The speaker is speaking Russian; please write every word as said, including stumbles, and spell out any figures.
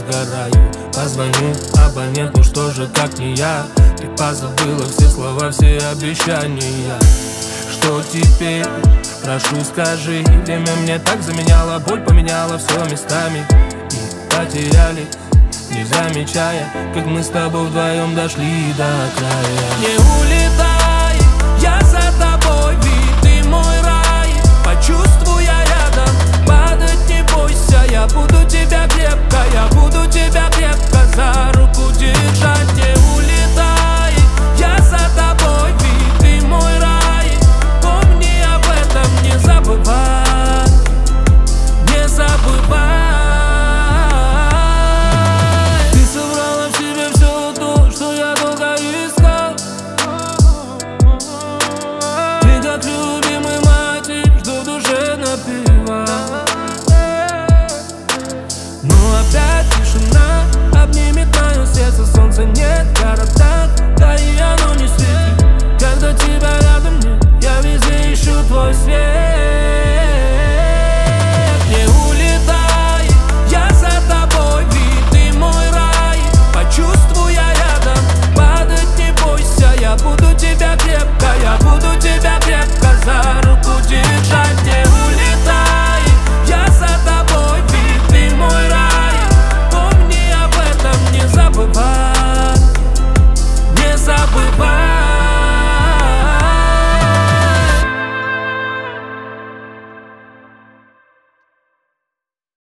догораю. Позвоню абоненту, что же, как не я. Ты позабыла все слова, все обещания. Что теперь? Прошу, скажи. Время мне так заменяло, боль поменяла все местами. И потерялись, не замечая, как мы с тобой вдвоем дошли до края. Не улетай, я за тобой, ведь ты мой рай. Почувствуй, я рядом, падать не бойся, я буду тебя крепко